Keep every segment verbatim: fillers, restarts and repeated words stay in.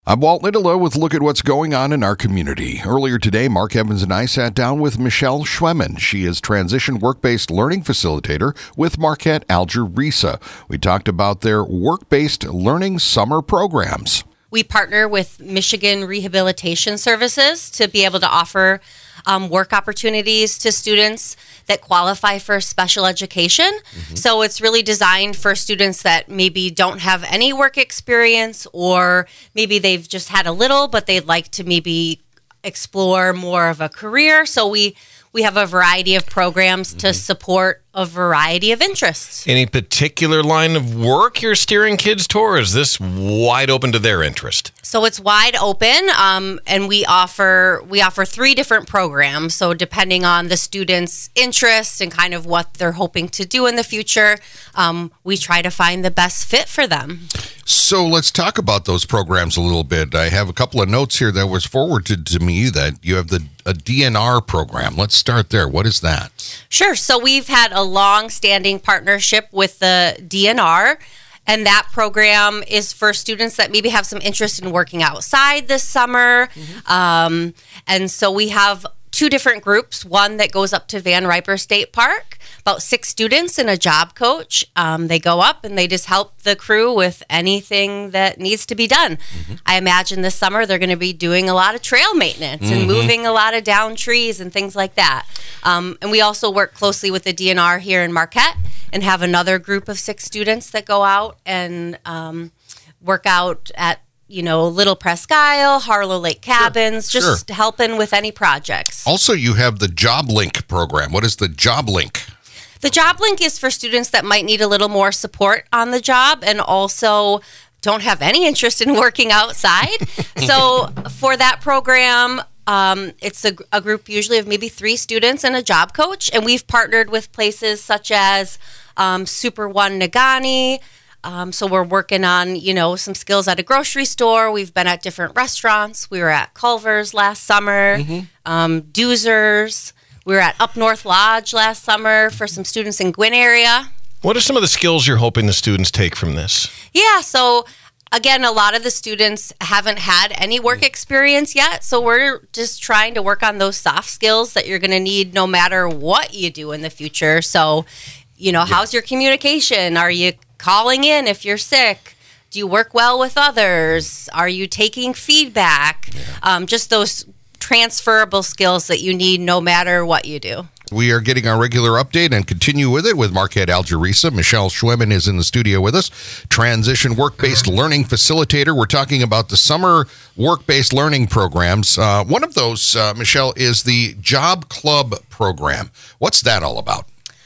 I'm Walt Nittolo with a look at what's going on in our community. Earlier today, Mark Evans and I sat down with Michelle Schwemmen. She is Transition Work-Based Learning Facilitator with Marquette Alger RESA. We talked about their work-based learning summer programs. We partner with Michigan Rehabilitation Services to be able to offer um, work opportunities to students that qualify for special education. Mm-hmm. So it's really designed for students that maybe don't have any work experience, or maybe they've just had a little, but they'd like to maybe explore more of a career. So we we have a variety of programs mm-hmm. to support a variety of interests. Any particular line of work you're steering kids toward, or is this wide open to their interest? So it's wide open, um, and we offer we offer three different programs. So depending on the student's interest and kind of what they're hoping to do in the future, um, we try to find the best fit for them. So let's talk about those programs a little bit. I have a couple of notes here that was forwarded to me that you have the a D N R program. Let's start there. What is that? Sure. So we've had a long-standing partnership with the D N R, and that program is for students that maybe have some interest in working outside this summer. Mm-hmm. Um, and so we have two different groups, one that goes up to Van Riper State Park, about six students and a job coach. Um, they go up and they just help the crew with anything that needs to be done. Mm-hmm. I imagine this summer they're going to be doing a lot of trail maintenance mm-hmm. and moving a lot of down trees and things like that. Um, and we also work closely with the D N R here in Marquette and have another group of six students that go out and um, work out at you know, Little Presque Isle, Harlow Lake Cabins, sure. just sure. helping with any projects. Also, you have the Job Link program. What is the Job Link? The Job Link is for students that might need a little more support on the job and also don't have any interest in working outside. So for that program, um, it's a, a group usually of maybe three students and a job coach. And we've partnered with places such as um, Super One Negaunee. Um, so we're working on, you know, some skills at a grocery store. We've been at different restaurants. We were at Culver's last summer, mm-hmm. um, Doozer's. We were at Up North Lodge last summer for some students in Gwinn area. What are some of the skills you're hoping the students take from this? Yeah, so again, a lot of the students haven't had any work experience yet. So we're just trying to work on those soft skills that you're going to need no matter what you do in the future. So, you know, yeah. how's your communication? Are you calling in if you're sick? Do you work well with others? Are you taking feedback? Yeah. Um, just those transferable skills that you need no matter what you do. We are getting our regular update and continue with it with Marquette Alger RESA. Michelle Schwemmen is in the studio with us, Transition Work-Based Learning Facilitator. We're talking about the summer work-based learning programs. Uh, one of those, uh, Michelle, is the Job Club program. What's that all about?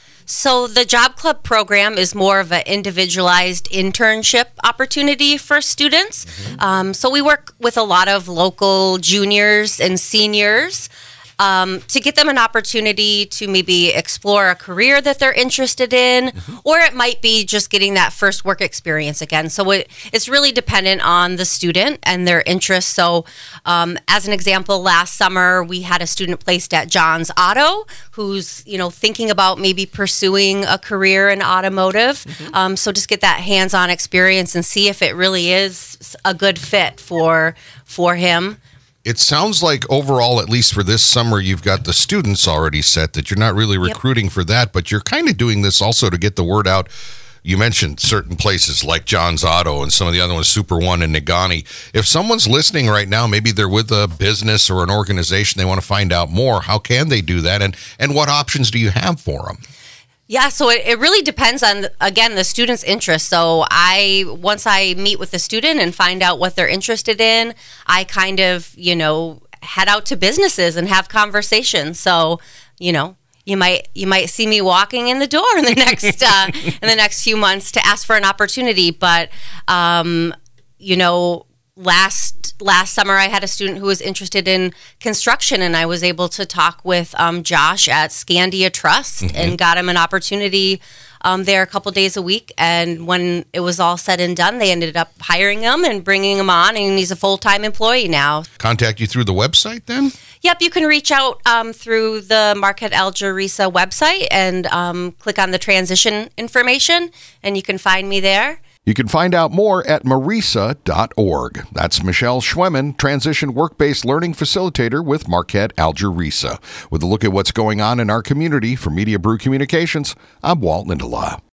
So the Job Club program is more of an individualized internship opportunity for students. Mm-hmm. Um, so we work with a lot of local juniors and seniors um, to get them an opportunity to maybe explore a career that they're interested in, mm-hmm. or it might be just getting that first work experience again. So it, it's really dependent on the student and their interests. So um, as an example, last summer we had a student placed at John's Auto who's, you know, thinking about maybe pursuing a career in automotive. Mm-hmm. Um, so just get that hands-on experience and see if it really is a good fit for for him. It sounds like overall, at least for this summer, you've got the students already set, that you're not really recruiting yep. for that, but you're kind of doing this also to get the word out. You mentioned certain places like John's Auto and some of the other ones, Super One and Negaunee. If someone's listening right now, maybe they're with a business or an organization, they want to find out more, how can they do that? And, and what options do you have for them? Yeah, so it, it really depends on, again, the student's interest. So I, once I meet with the student and find out what they're interested in, I kind of, you know, head out to businesses and have conversations. So, you know, you might you might see me walking in the door in the next uh, in the next few months to ask for an opportunity. But, um, you know, last last summer I had a student who was interested in construction, and I was able to talk with um, Josh at Scandia Trust mm-hmm. and got him an opportunity um, there a couple days a week. And when it was all said and done, they ended up hiring him and bringing him on, and he's a full-time employee now. Contact you through the website then? Yep, you can reach out um, through the Marquette Alger RESA website and um, click on the transition information, and you can find me there. You can find out more at marisa dot org. That's Michelle Schwemmen, Transition Work-Based Learning Facilitator with Marquette Alger-Risa. With a look at what's going on in our community, for Media Brew Communications, I'm Walt Lindela.